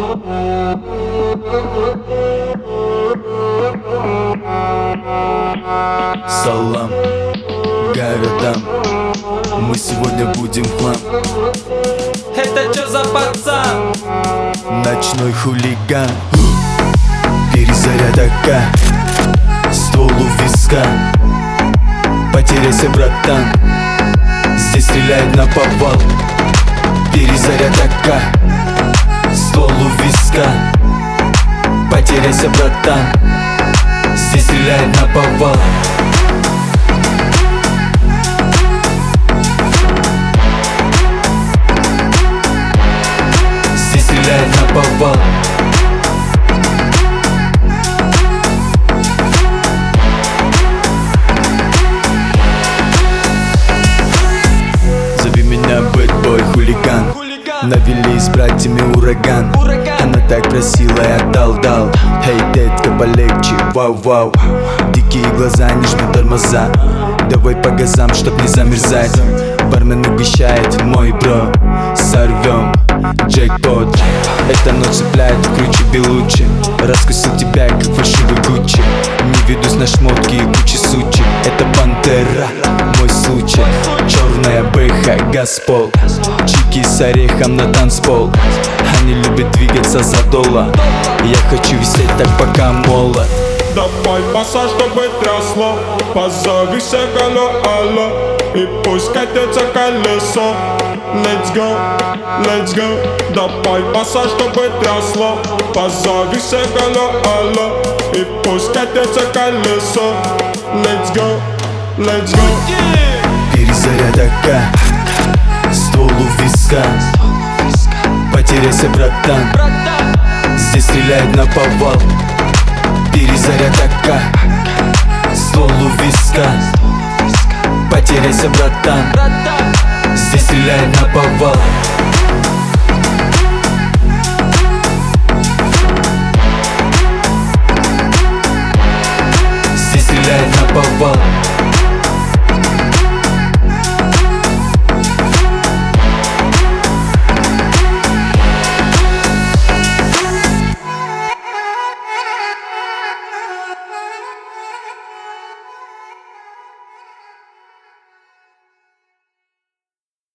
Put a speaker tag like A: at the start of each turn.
A: Салам городам, мы сегодня будем в хлам.
B: Это чё за пацан?
A: Ночной хулиган, перезарядка, ствол у виска. Потеряйся, братан, здесь стреляют на повал. Перезарядка, ствол у виска. Потеряйся, братан, здесь стреляют на повал. Здесь стреляют на повал. Зови меня бэтбой, хулиган. Навели с братьями ураган. Она так просила, я дал. Эй, детка, полегче, вау-вау. Дикие глаза, не жмут тормоза. Давай по газам, чтоб не замерзать. Бармен угощает, мой бро. Сорвем джекпот. Эта ночь цепляет круче Белучи. Раскусил тебя, как фальшивый Гуччи. Не ведусь на шмотки и кучи сучи. Это пантера, мой случай. Черная бэха, газпол. Чики с орехом на танцпол. Они любят двигаться за доллар. Я хочу висеть так, пока молод.
C: Давай массаж, чтобы трясло. Позови Сегалу, алло. И пусть катится колесо. Let's go, let's go. Давай массаж, чтобы трясло. Позови Сегалу, алло. И пусть катится колесо. Let's go, let's go.
A: Перезарядка, ствол у виска. Потеряйся, братан, здесь стреляют на повал. Перезарядка, ствол у виска. Потеряйся, братан, здесь стреляют на повал. Здесь стреляют на повал.